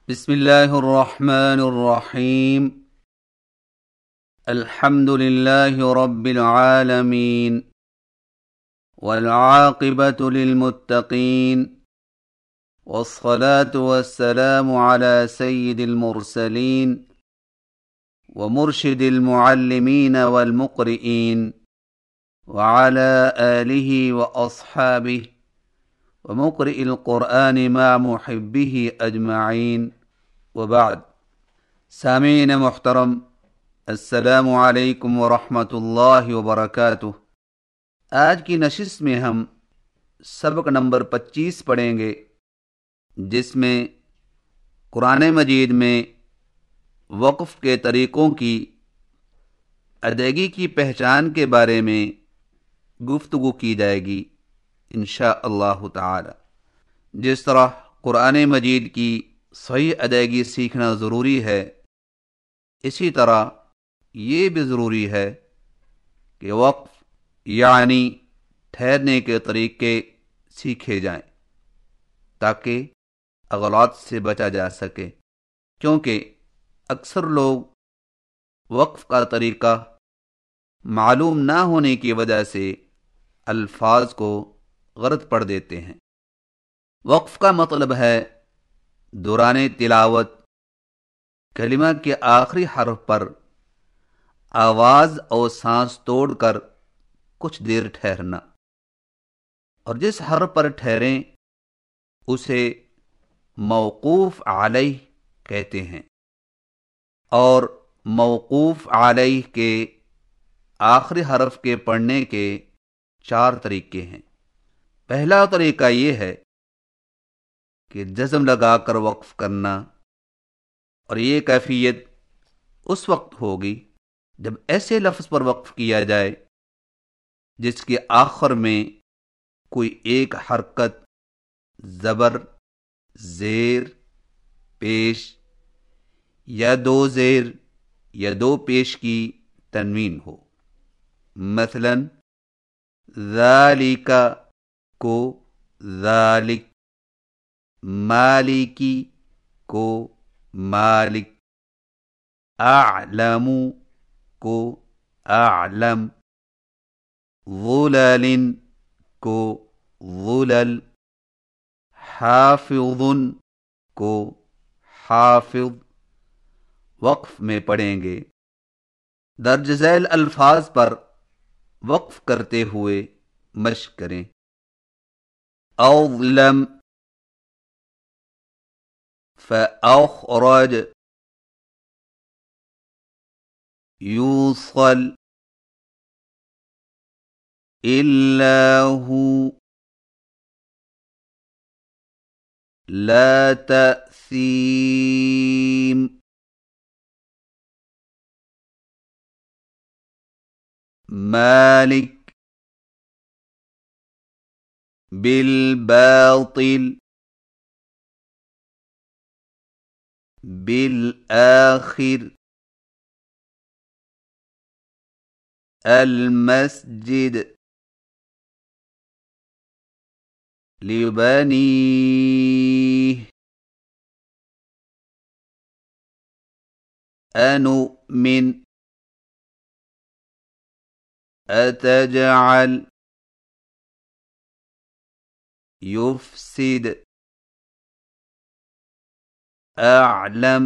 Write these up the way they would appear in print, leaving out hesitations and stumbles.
بسم اللہ الرحمن الرحیم الحمد للہ رب العالمین والعاقبۃ للمتقین والصلاة والسلام على سید المرسلین ومرشد المعلمین والمقرئین وعلى آلہ واصحابہ ومقرئ القرآن مع محبہ اجمعین وبعد. سامعین محترم، السلام علیکم ورحمۃ اللہ وبرکاتہ. آج کی نشست میں ہم سبق نمبر 25 پڑھیں گے، جس میں قرآن مجید میں وقف کے طریقوں کی ادائیگی کی پہچان کے بارے میں گفتگو کی جائے گی انشاء اللہ تعالی. جس طرح قرآن مجید کی صحیح ادائیگی سیکھنا ضروری ہے، اسی طرح یہ بھی ضروری ہے کہ وقف یعنی ٹھہرنے کے طریقے سیکھے جائیں تاکہ اغلاط سے بچا جا سکے، کیونکہ اکثر لوگ وقف کا طریقہ معلوم نہ ہونے کی وجہ سے الفاظ کو غلط پڑھ دیتے ہیں. وقف کا مطلب ہے دوران تلاوت کلمہ کے آخری حرف پر آواز اور سانس توڑ کر کچھ دیر ٹھہرنا، اور جس حرف پر ٹھہریں اسے موقوف علیہ کہتے ہیں. اور موقوف علیہ کے آخری حرف کے پڑھنے کے 4 طریقے ہیں. پہلا طریقہ یہ ہے کہ جزم لگا کر وقف کرنا، اور یہ کیفیت اس وقت ہوگی جب ایسے لفظ پر وقف کیا جائے جس کے آخر میں کوئی ایک حرکت، زبر، زیر، پیش یا 2 زیر یا 2 پیش کی تنوین ہو. مثلا ذالک کو ذالک، مالکی کو مالک، اعلم کو اعلم، ظلل کو ظلل، حافظ کو حافظ. وقف میں پڑھیں گے. درج ذیل الفاظ پر وقف کرتے ہوئے مشق کریں. اظلم، فأخرج، يوصل، إلا هو، لا تأثيم، مالك، بالباطل، بالآخر، المسجد، لبنيه، أنؤمن، أتجعل، يفسد، أعلم،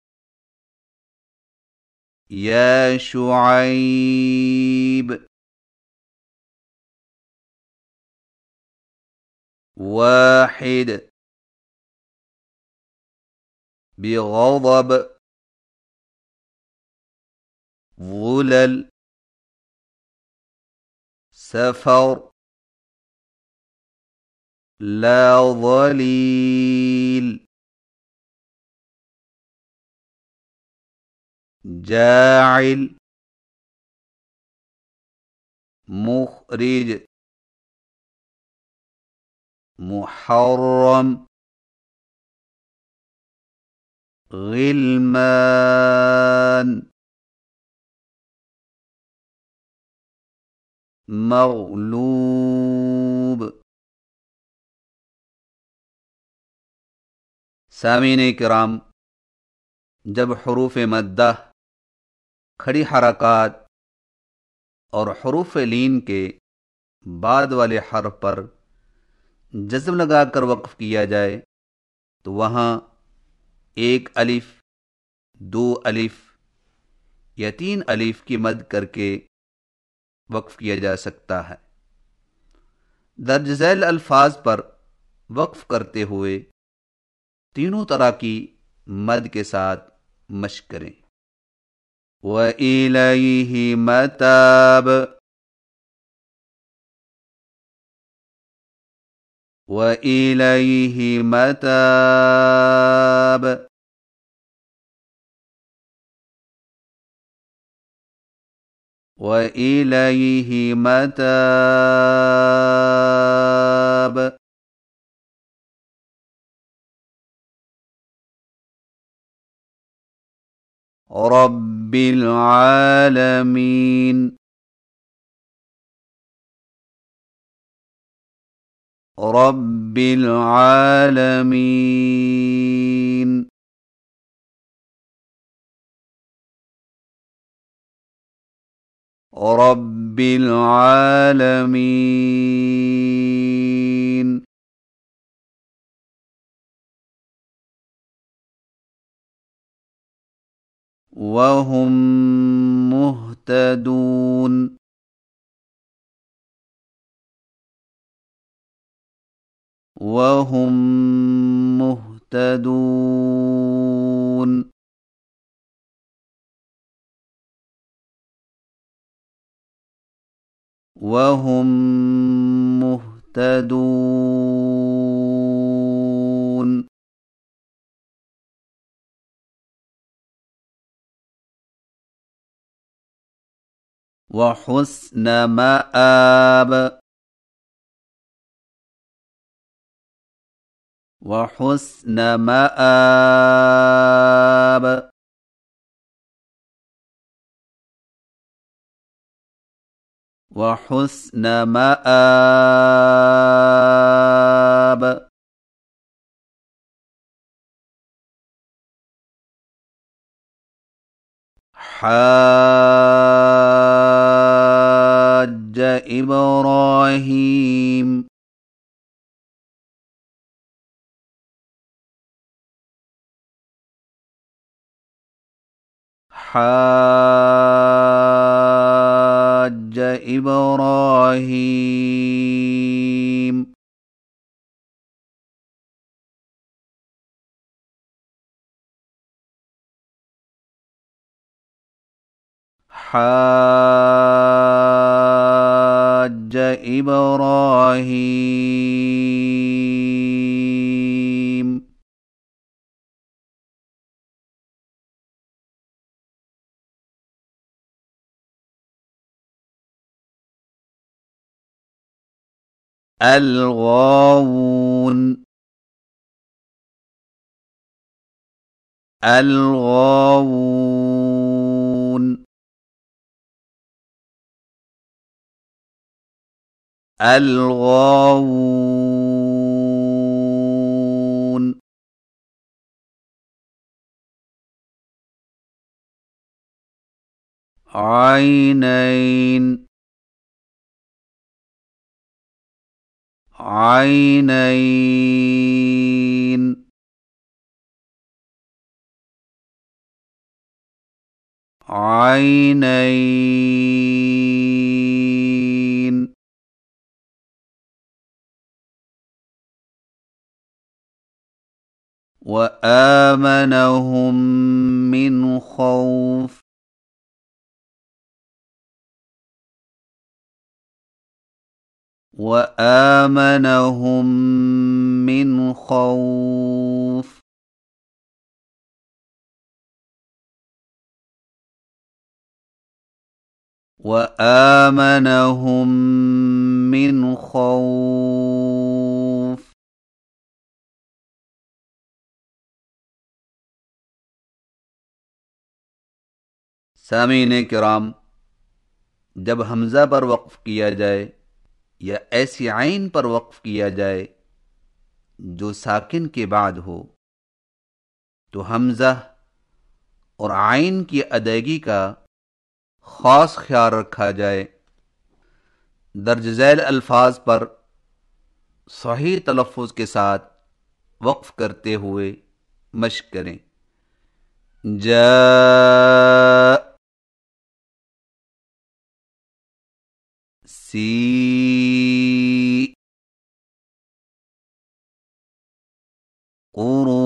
يا شعيب، واحد، بغضب، ظلل، سفر، لا ظليل، جاعل، مخرج، محرم، غلمان، مغلوب. سامعین کرام، जब हरूफ मद्दा, खड़ी हरकात और हरूफ लीन के बाद वाले हर्फ पर जज़्म लगाकर वक्फ किया जाए तो वहाँ एक अलिफ, दो अलिफ या तीन अलिफ की मद करके वक्फ किया जा सकता है। दर्ज झैल अल्फाज पर वक्फ करते हुए तीनों तरह की मद के साथ मश्क करें। व इलैहि मताब, व इलैहि मताब, व इलैहि मताब। रब्बिल आलमीन, रब्बिल आलमीन, रब्बिल आलमीन। वहुम मुहतदून, वहुम मुहतदून। वहुम मुहतदून। वहुस्न मआब, वहुस्न मआब, वहुस्न मआब। हाज्ज इब्राहीम, हाज्ज इब्राहीम। हाज्ज इब्राहीम। الغاوون، الغاوون، الغاوون. عينين، عينين، عينين. وآمنهم من خوف، وآمنهم من خوف، وآمنهم من خوف. सामीन किराम, जब हमज़ा पर वक्फ किया जाए या ऐसी आइन पर वक्फ किया जाए जो साकिन के बाद हो तो हमज़ा اور عین کی ادائیگی کا خاص خیال رکھا جائے۔ درج ذیل الفاظ پر صحیح تلفظ کے ساتھ وقف کرتے ہوئے مشق کریں۔ جاء، سی، قرو،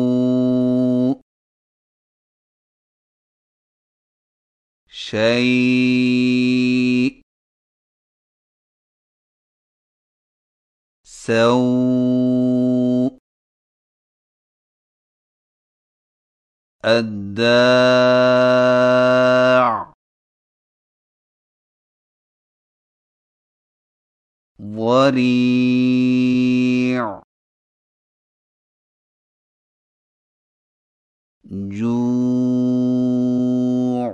شیء، سو، الداع، ضریع، جوع۔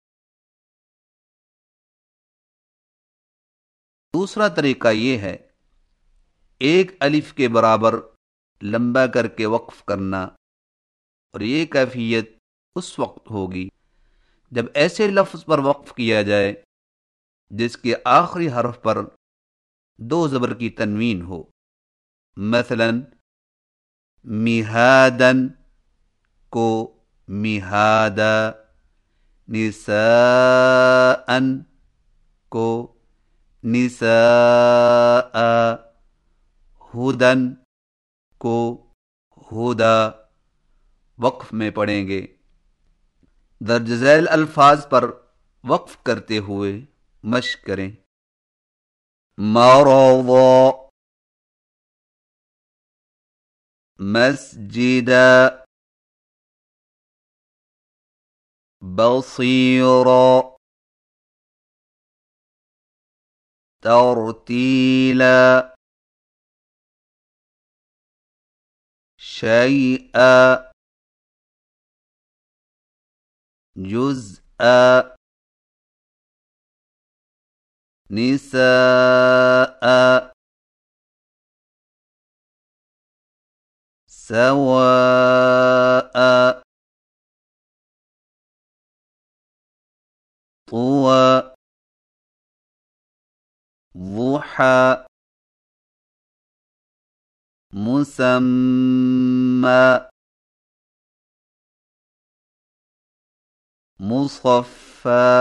دوسرا طریقہ یہ ہے ایک الف کے برابر لمبا کر کے وقف کرنا، اور یہ کیفیت اس وقت ہوگی جب ایسے لفظ پر وقف کیا جائے جس کے آخری حرف پر دو زبر کی تنوین ہو، مثلا مہادن کو مہادا، نساءن کو نساء، ہدن کو ہدا وقف میں پڑھیں گے۔ درج ذیل الفاظ پر وقف کرتے ہوئے مشق کریں۔ مرض، مسجد، بصیر، ترتیلا، شیئا، جزءا، نساء، سواء، طوى، ضحى، مسمى، مصفى۔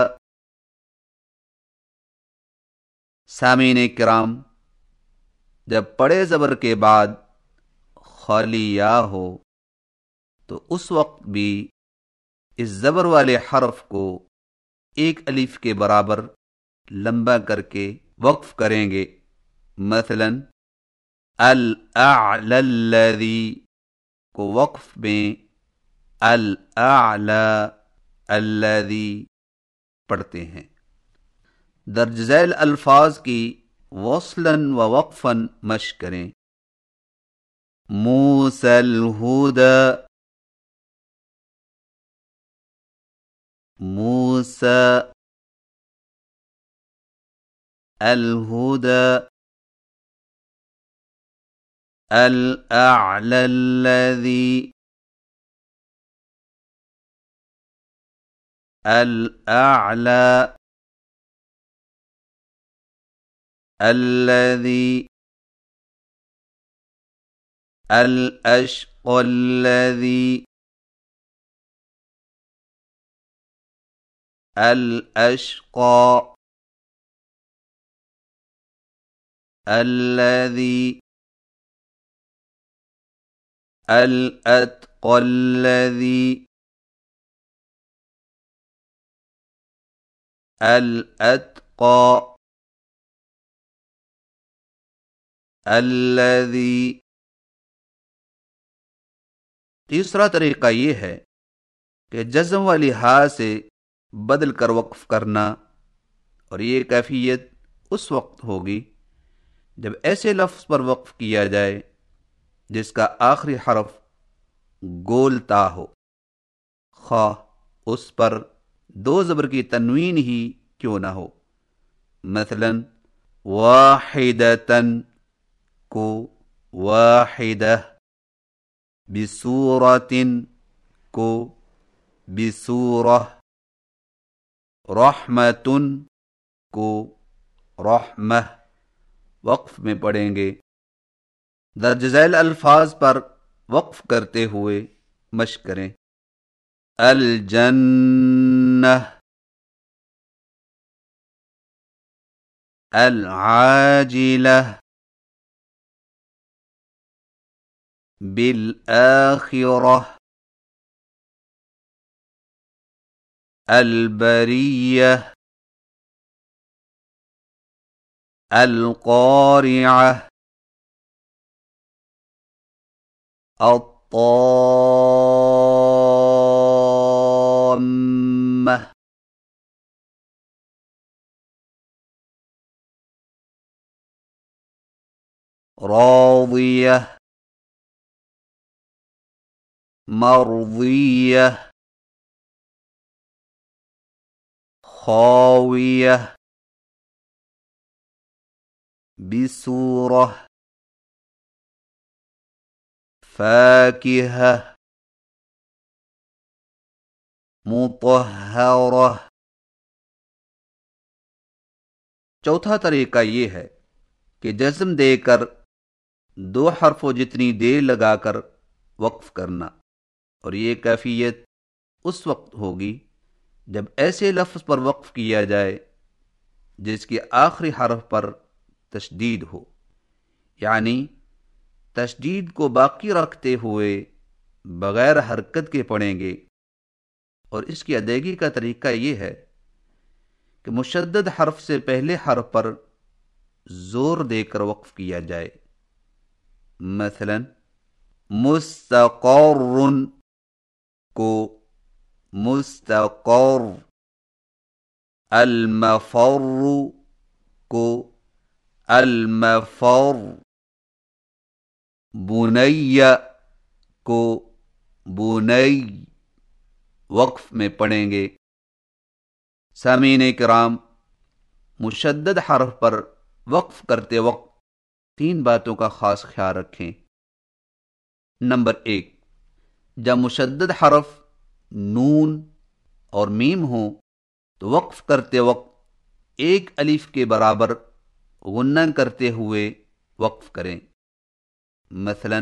سامعین کرام، جب بڑے زبر کے بعد خالی یا ہو تو اس وقت بھی اس زبر والے حرف کو ایک الف کے برابر لمبا کر کے وقف کریں گے، مثلا الاعلی الذی کو وقف میں الاعلی الذی پڑھتے ہیں۔ درج ذیل الفاظ کی وصلاً و وقفاً مشق کریں۔ موسى الہدى، موسى الہدى، الأعلى الذي، الأعلى الذي، الأشقى الذي، الأشقى الذي، الأتقى الذي، الأتقى الذي۔ تیسرا طریقہ یہ ہے کہ جزم والی ہا سے بدل کر وقف کرنا، اور یہ کیفیت اس وقت ہوگی جب ایسے لفظ پر وقف کیا جائے جس کا آخری حرف گول تا ہو، خواہ اس پر دو زبر کی تنوین ہی کیوں نہ ہو، مثلا واحدتن کو واحدہ، بصورتن کو بسورہ، رحمتن کو رحمہ وقف میں پڑھیں گے. درج ذیل الفاظ پر وقف کرتے ہوئے مشق کریں. الجنہ، العاجلہ، بالآخرہ، البریہ، القارعہ، الطامہ. راضیہ، مرضیہ، خاویہ، بسورہ، فاکہہ، مطہرہ. چوتھا طریقہ یہ ہے کہ جزم دے کر دو حرفوں جتنی دیر لگا کر وقف کرنا، اور یہ کیفیت اس وقت ہوگی جب ایسے لفظ پر وقف کیا جائے جس کے آخری حرف پر تشدید ہو، یعنی تشدید کو باقی رکھتے ہوئے بغیر حرکت کے پڑھیں گے. اور اس کی ادائیگی کا طریقہ یہ ہے کہ مشدد حرف سے پہلے حرف پر زور دے کر وقف کیا جائے. مثلا مستقر کو مستقر، المفر کو المفر، بنی کو بنی وقف میں پڑھیں گے. سامعین کرام، مشدد حرف پر وقف کرتے وقت 3 باتوں کا خاص خیال رکھیں. نمبر 1، جب مشدد حرف نون اور میم ہوں تو وقف کرتے وقت 1 الف کے برابر غنہ کرتے ہوئے وقف کریں. مثلا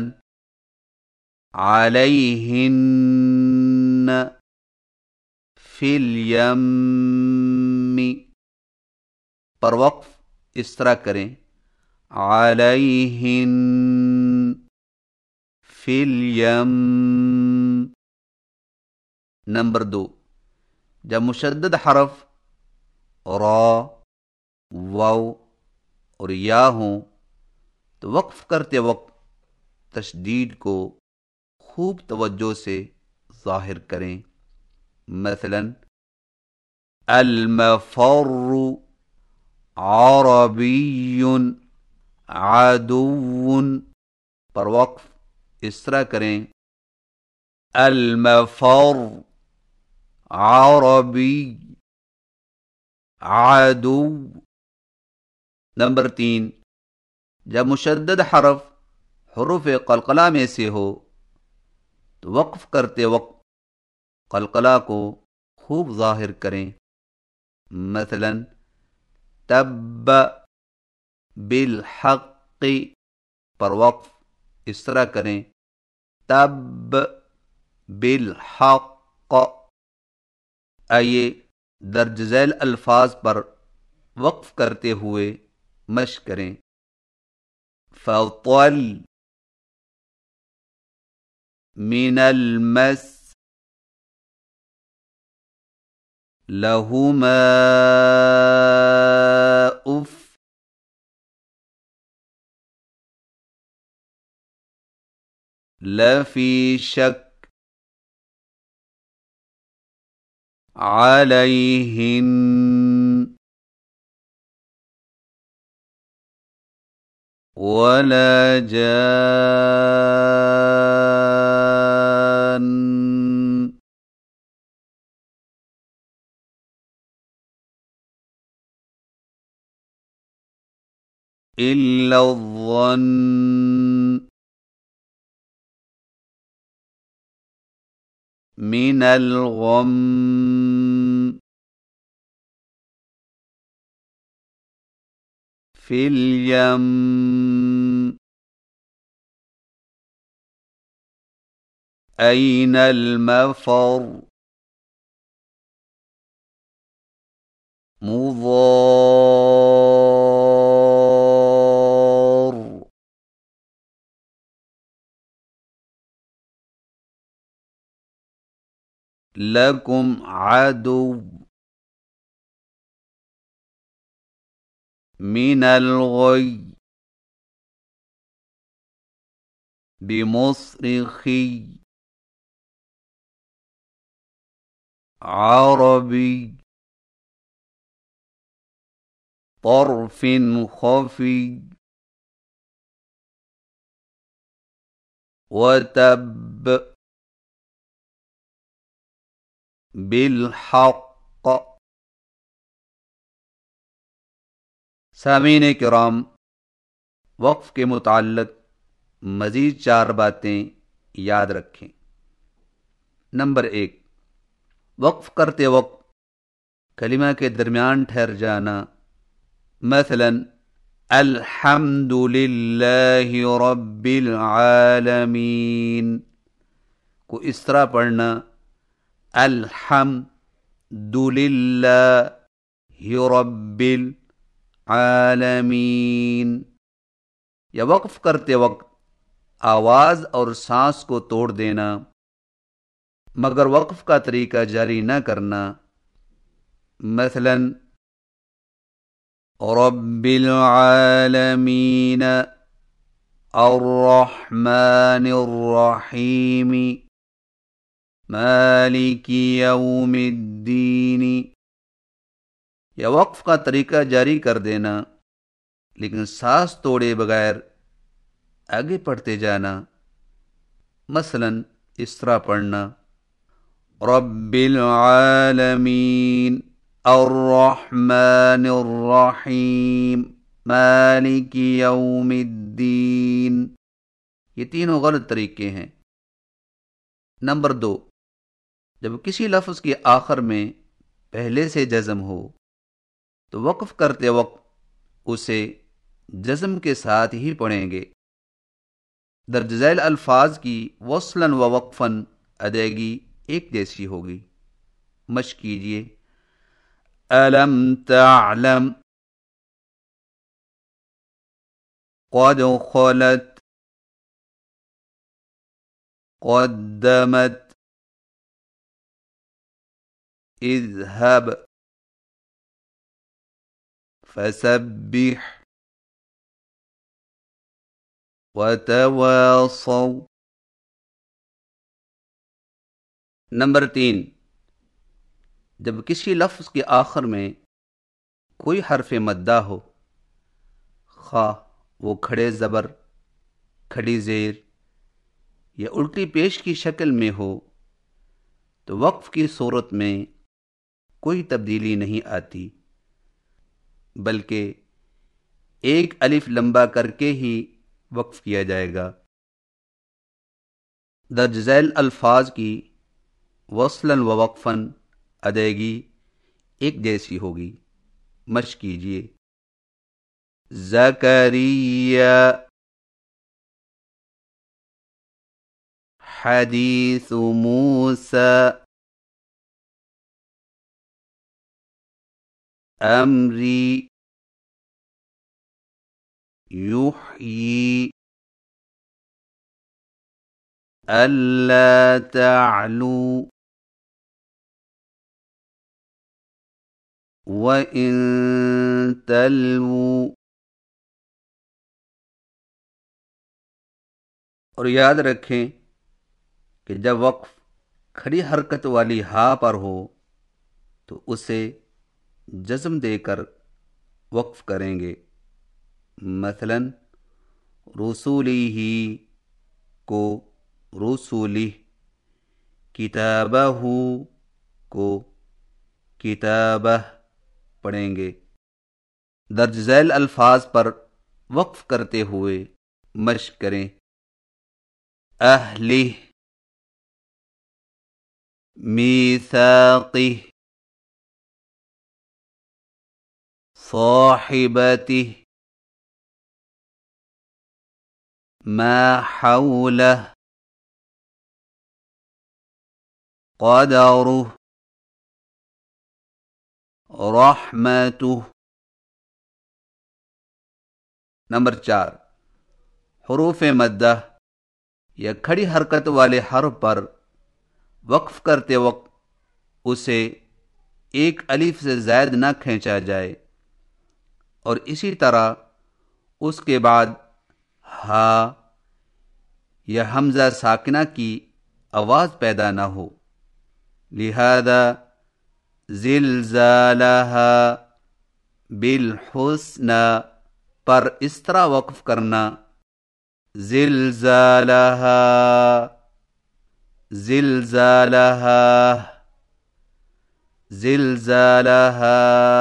علیہن فی الیم پر وقف اس طرح کریں، علیہن فی الیم. نمبر 2، جب مشدد حرف را، واو اور یا ہوں تو وقف کرتے وقت تشدید کو خوب توجہ سے ظاہر کریں. مثلا المفر عربی عدو پر وقف اس طرح کریں، المفر عربی عدو. نمبر 3، جب مشدد حرف حروف قلقلہ میں سے ہو تو وقف کرتے وقت قلقلہ کو خوب ظاہر کریں. مثلا تب بالحق پر وقف اس طرح کریں، تب بالحق. آئیے درج ذیل الفاظ پر وقف کرتے ہوئے مشق کریں. فطل من المس، لہما اف، لفی شک، علیہن. ولا جان، إلا الظن. من الغم في اليم أين المفر مضار لكم عدو من الغي بمصرخي عربي طرف خفي وتب بالحق. سامعین کرام، وقف کے متعلق مزید 4 باتیں یاد رکھیں۔ نمبر 1، وقف کرتے وقت کلمہ کے درمیان ٹھہر جانا، مثلا الحمد للہ رب العالمین کو اس طرح پڑھنا الحمد للہ رب العالمین، یا وقف کرتے وقت آواز اور سانس کو توڑ دینا مگر وقف کا طریقہ جاری نہ کرنا، مثلا رب العالمین الرحمن الرحیم مالک یوم الدین، یا وقف کا طریقہ جاری کر دینا لیکن سانس توڑے بغیر آگے پڑھتے جانا، مثلا اس طرح پڑھنا رب العالمین الرحمن الرحیم مالک یوم الدین۔ یہ تینوں غلط طریقے ہیں۔ نمبر 2، جب کسی لفظ کے آخر میں پہلے سے جزم ہو تو وقف کرتے وقت اسے جزم کے ساتھ ہی پڑھیں گے۔ درج ذیل الفاظ کی وصلاً و وقفاً ادائیگی ایک جیسی ہوگی۔ مشق کیجیے۔ الم تعلم قد خلت قدمت اذهب فسبح وتواصوا۔ نمبر 3، جب کسی لفظ کے آخر میں کوئی حرف مدہ ہو، خواہ وہ کھڑے زبر، کھڑی زیر یا الٹی پیش کی شکل میں ہو، تو وقف کی صورت میں کوئی تبدیلی نہیں آتی بلکہ ایک الف لمبا کر کے ہی وقف کیا جائے گا۔ درج ذیل الفاظ کی وصلاً و وقفاً ادائیگی ایک جیسی ہوگی۔ مشق کیجیے۔ زکریا حدیث موسیٰ امری یحیی الا تعلوا وَإِن تَلْوُوا۔ اور یاد رکھیں کہ جب وقف کھڑی حرکت والی ہا پر ہو تو اسے جزم دے کر وقف کریں گے، مثلا رسولی ہی کو رسولی، کتابہ کو کتابہ پڑھیں گے۔ درج ذیل الفاظ پر وقف کرتے ہوئے مشق کریں۔ اہلہ میثاقہ، صاحبتہ، ما حولہ، قدرہ، رحمتہ۔ نمبر 4، حروف مدہ یا کھڑی حرکت والے حرف پر وقف کرتے وقت اسے ایک الف سے زائد نہ کھینچا جائے، اور اسی طرح اس کے بعد ہا یا حمزہ ساکنہ کی آواز پیدا نہ ہو، لہذا زلزالہا بالحسنى پر اس طرح وقف کرنا، زلزالہا، زلزالہا، زلزالہا،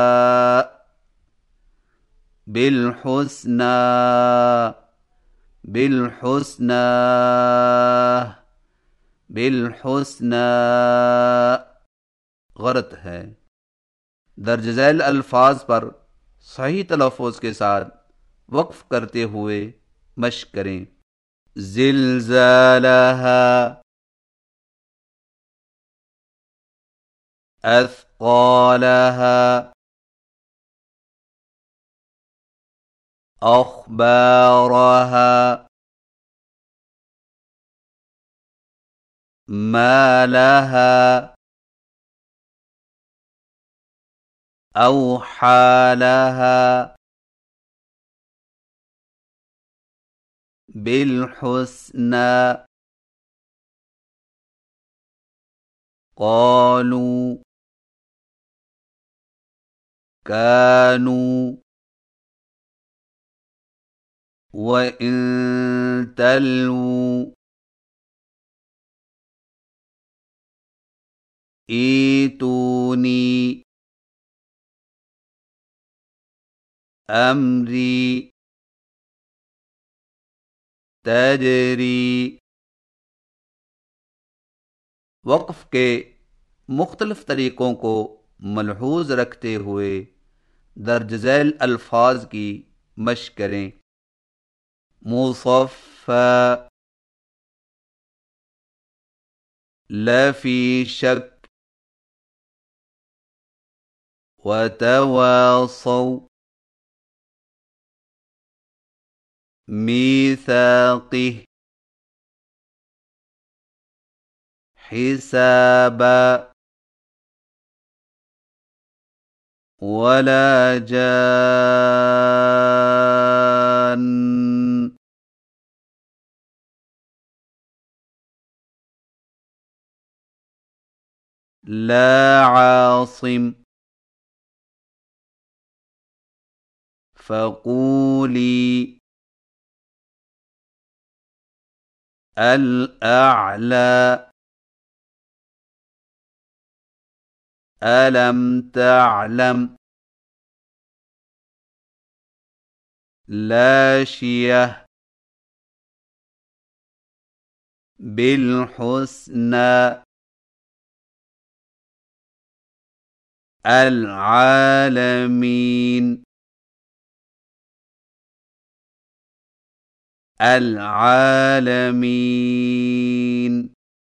بالحسنى، بالحسنى، بالحسنى۔ غلط ہے۔ درج ذیل الفاظ پر صحیح تلفظ کے ساتھ وقف کرتے ہوئے مشق کریں۔ زلزالہا، اثقالہا، اخبارہا، ما لہا، اوحى لها، بالحسنى، قالوا، كانوا، وإن تلووا، ایتونی، امری، تجری۔ وقف کے مختلف طریقوں کو ملحوظ رکھتے ہوئے درج ذیل الفاظ کی مشق کریں۔ مصفى، لفی شک، وتواصوا، میثاقہ، حسابا، ولا جان، لا عاصم، فقولی، الأعلى، ألم تعلم، لاشية، بالحسنى، العالمين، العالمين،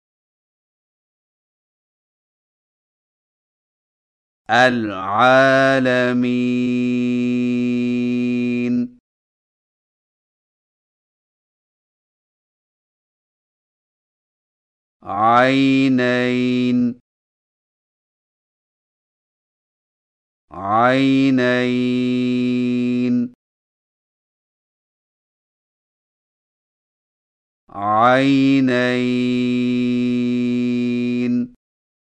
العالمين۔ عینین، عینین، عینین۔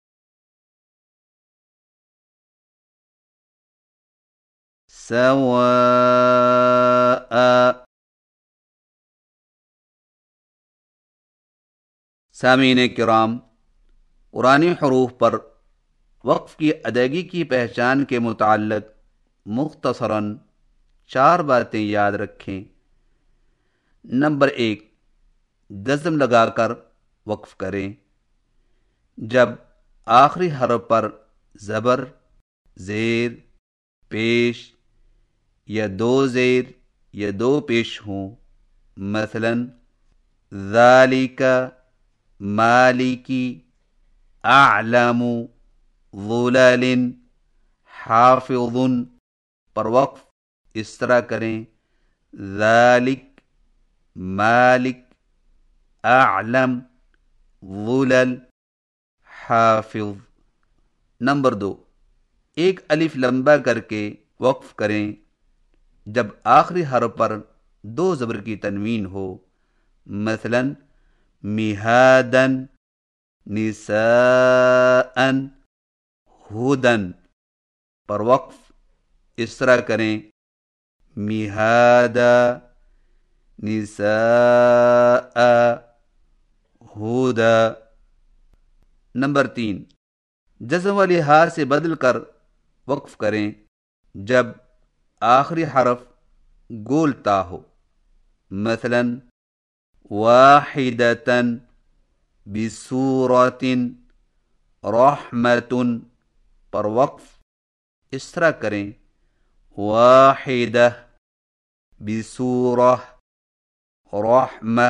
سواء۔ سامعین کرام، قرآنی حروف پر وقف کی ادائیگی کی پہچان کے متعلق مختصراً 4 باتیں یاد رکھیں۔ نمبر 1، جزم لگا کر وقف کریں۔ جب آخری حرف پر زبر، زیر، پیش یا دو زیر یا دو پیش ہوں، مثلا ذالک، مالکی، اعلم، ظلل، حافظ پر وقف اس طرح کریں ذالک، مالک، اعلم، ظلل، حافظ۔ نمبر 2، ایک الف لمبا کر کے وقف کریں جب آخری حرف پر دو زبر کی تنوین ہو، مثلا مہادن، نساءن، ہدن پر وقف اس طرح کریں مہادا، نساء، ہدا۔ نمبر 3، جزم والی ہاء سے بدل کر وقف کریں جب آخری حرف گول تا ہو، مثلا واحدتن، بسورۃ، رحمۃ پر وقف اس طرح کریں واحدہ، بسورہ، رحمہ۔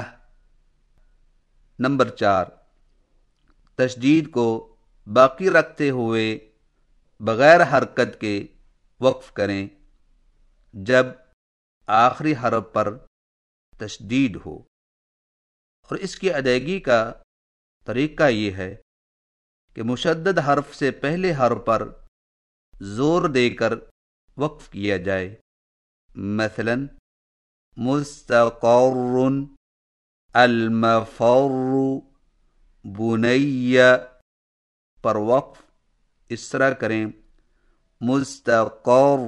نمبر 4، تشدید کو باقی رکھتے ہوئے بغیر حرکت کے وقف کریں جب آخری حرف پر تشدید ہو، اور اس کی ادائیگی کا طریقہ یہ ہے کہ مشدد حرف سے پہلے حرف پر زور دے کر وقف کیا جائے، مثلا مستقر، المفر، بنی پر وقف اس طرح کریں مستقر،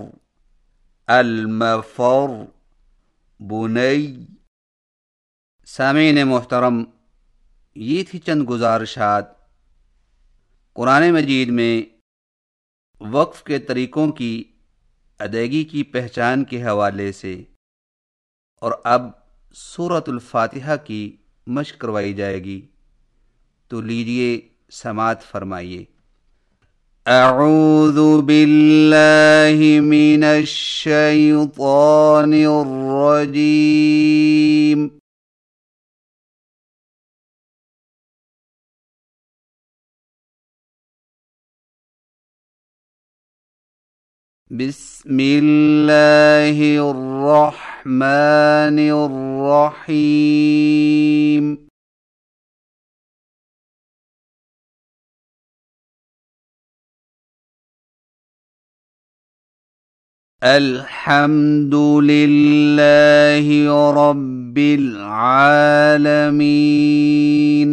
المفر، بنی۔ سامعین محترم، یہ تھی چند گزارشات قرآن مجید میں وقف کے طریقوں کی ادائیگی کی پہچان کے حوالے سے، اور اب سورۃ الفاتحہ کی مشق کروائی جائے گی، تو لیجئے سماعت فرمائیے۔ اعوذ باللہ من الشیطان الرجیم۔ بسم اللہ الرحمن الرحیم۔ الحمد للہ رب العالمین۔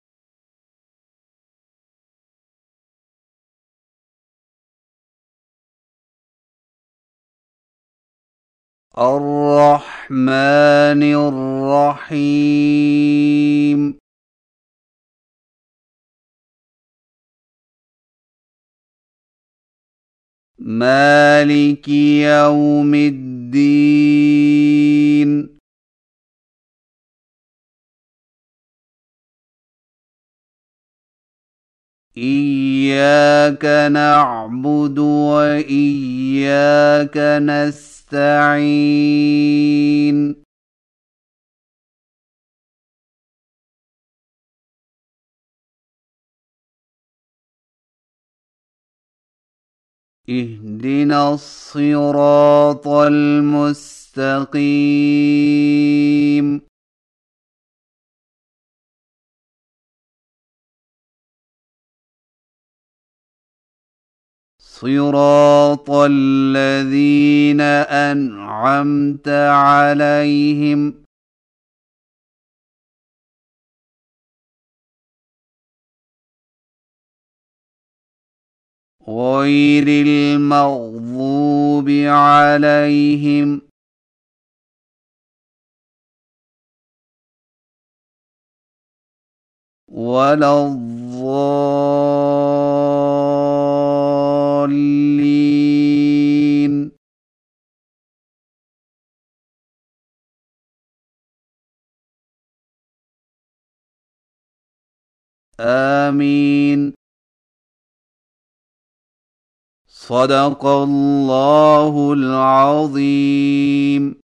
الرحمن الرحیم۔ مالک یوم الدین۔ ایاک نعبد و ایاک نستعین۔ اہدنا الصراط المستقیم۔ صراط الذین انعمت علیہم غیر المغضوب علیہم ولا الضالین۔ آمین۔ صدق اللہ العظیم۔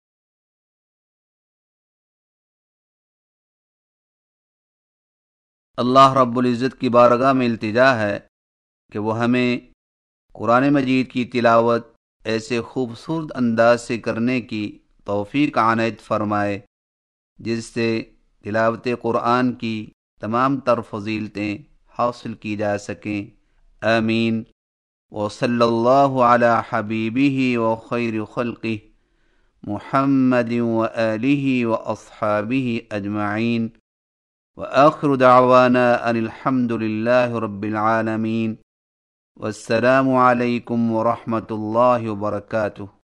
اللہ رب العزت کی بارگاہ میں التجا ہے کہ وہ ہمیں قرآن مجید کی تلاوت ایسے خوبصورت انداز سے کرنے کی توفیق عنایت فرمائے جس سے تلاوت قرآن کی تمام تر فضیلتیں حاصل کی جا سکیں، آمین۔ وصلی اللہ علی حبیبہ وخیر خلقہ محمد وآلہ واصحابہ اجمعین، وآخر دعوانا ان الحمد للہ رب العالمین، والسلام علیکم ورحمۃ اللہ وبرکاتہ۔